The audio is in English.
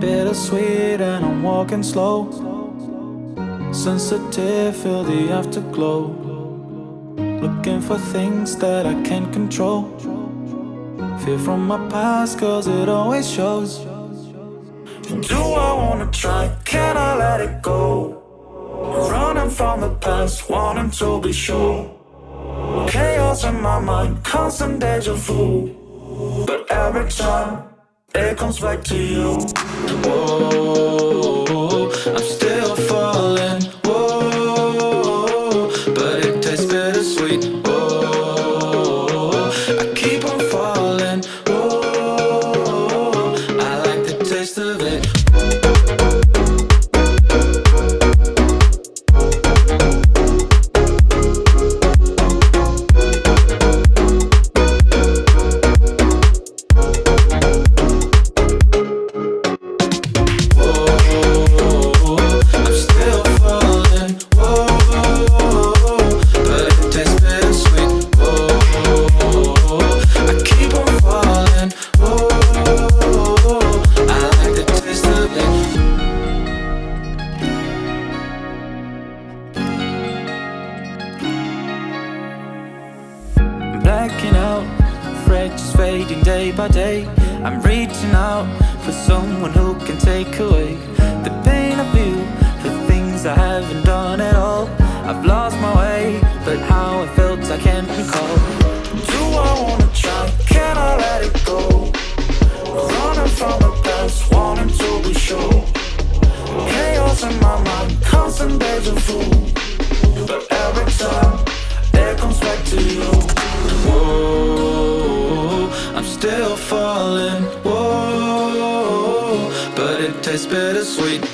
Bittersweet and I'm walking slow. Sensitive, feel the afterglow. Looking for things that I can't control. Fear from my past, cause it always shows. Do I wanna try? Can I let it go? Running from the past, wanting to be sure. Chaos in my mind, constant deja vu. But every time, it comes back to you. Whoa, I'm still falling. Whoa, but it tastes bittersweet. Whoa, I keep on falling. Whoa, I like the taste of it. Blacking out, fractures fading day by day. I'm reaching out for someone who can take away the pain I feel, the things I haven't done at all. I've lost my way, but how I felt I can't recall. Do I wanna try? Can I let it go? Running from the past, wanting to be sure. Chaos in my mind, constant deja vu. But every time, it comes back to you. Whoa, I'm still falling. Whoa, but it tastes bittersweet.